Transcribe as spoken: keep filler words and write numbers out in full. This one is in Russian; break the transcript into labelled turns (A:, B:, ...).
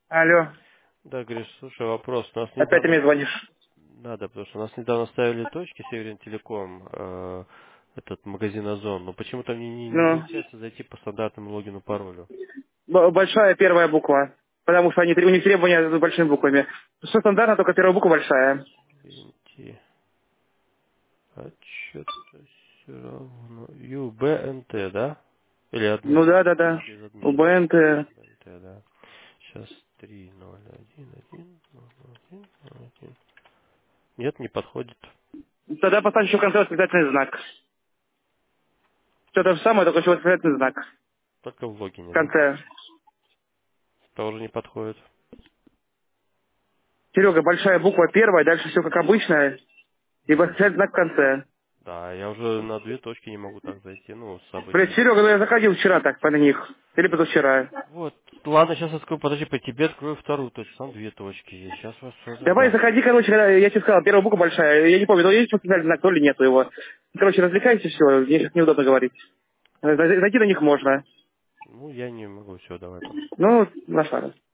A: Алло,
B: Да, Гриш, слушай, вопрос. У нас
A: опять ты
B: недавно
A: мне звонишь.
B: надо, потому что у нас недавно ставили точки Северин Телеком, э, этот магазин Озон, но почему-то мне не, не
A: Ну,
B: получается зайти по стандартному логину паролю.
A: б- большая первая буква. Потому что они, у них требования с большими буквами. Что стандартно, только первая буква большая.
B: Винти. А что-то все равно. ю бэ эн тэ, да? Или одно?
A: Ну да, да, да.
B: Без
A: У
B: админа.
A: БНТ.
B: бэ эн тэ, да. Сейчас три ноль один один ноль один ноль один. Нет, не подходит.
A: Тогда поставь еще в конце восклицательный знак. Все то же самое, только еще восклицательный знак.
B: Только в
A: В
B: логине, да?
A: конце.
B: Тоже не подходит.
A: Серега, большая буква первая, дальше все как обычно. И восклицательный знак в конце.
B: Да, я уже на две точки не могу так зайти, ну, с
A: Блять,
B: обычным.
A: Серега, ну я заходил вчера так по них. Или позавчера.
B: Вот, ладно, сейчас открою, подожди, по тебе открою вторую точку, там две точки есть, сейчас вас все
A: Давай
B: задам.
A: заходи, короче, когда я тебе сказал, первая буква большая. Я не помню, то есть восклицательный знак, то ли нету его. Короче, развлекайся, все, мне сейчас неудобно говорить. Зайти на них можно.
B: Ну, я не могу, все, давай, пока.
A: Ну, на шаг.